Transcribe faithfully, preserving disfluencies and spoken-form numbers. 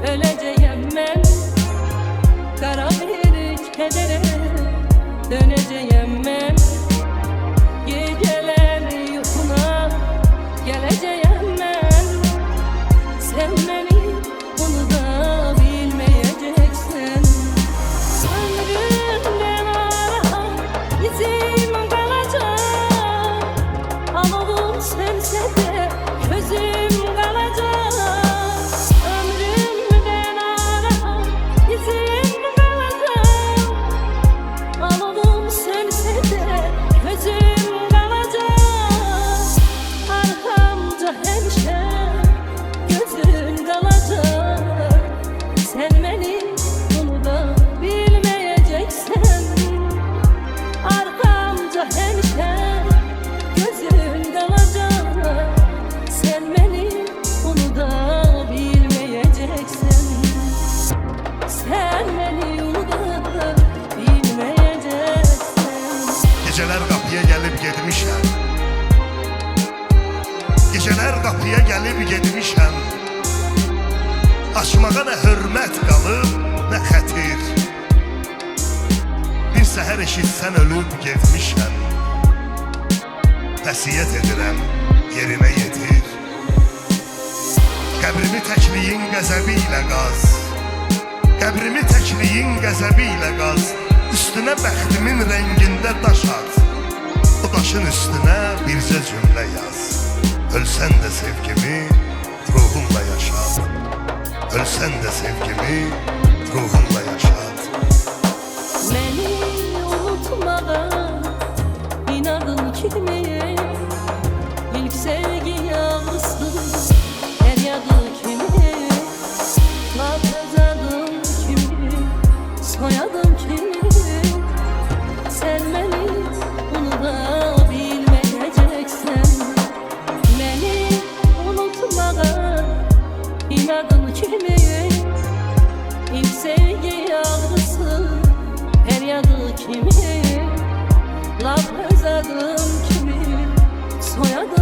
öleceğim ben. Kara bir kedere döneceğim ben. Geceler yuhuna geleceğim ben. Sen beni bunu da bilmeyeceksin. Ömrümden ara izim kalacak. Alovum sönse de gözüm kalacak. Ömrümden ara izim kalacak. Alovum sönse de gözüm kalacak. Arkamda hemşe gözün kalacak. Sen beni bunu da bilmeyeceksin. Arkamda hemşe gözün kalacak. Sen beni bunu da bilmeyeceksin. Sen beni bunu da bilmeyeceksin. Geceler kapıya gelip gitmişəm. Geceler kapıya gelip gitmişəm. Açmağa ne hürmet qalıb, ne xətir. Bir səhər eşitsən ölüb getmişəm. Vəsiyyət edirəm, yerine yetir. Qəbrimi təkliyin qəzəbi ilə qaz. Qəbrimi təkliyin qəzəbi ilə qaz. Üstünə bəxtimin rəngində daş at. O daşın üstünə bircə cümlə yaz. Ölsən də sevgimi ruhumla yaşat. Ölsən də sevgimi ruhumla yaşat. Beni unutmadan inadın kimi. İlk sevgi yavrusu feryadı kimi. Lafız adım kimi, soyadım kimi. Sen beni bunu da bilmeyeceksin. Beni unutmadan inadın kimi. İlk sevgi yavrusu feryadı kimi. Lafız adım kimi, soyadım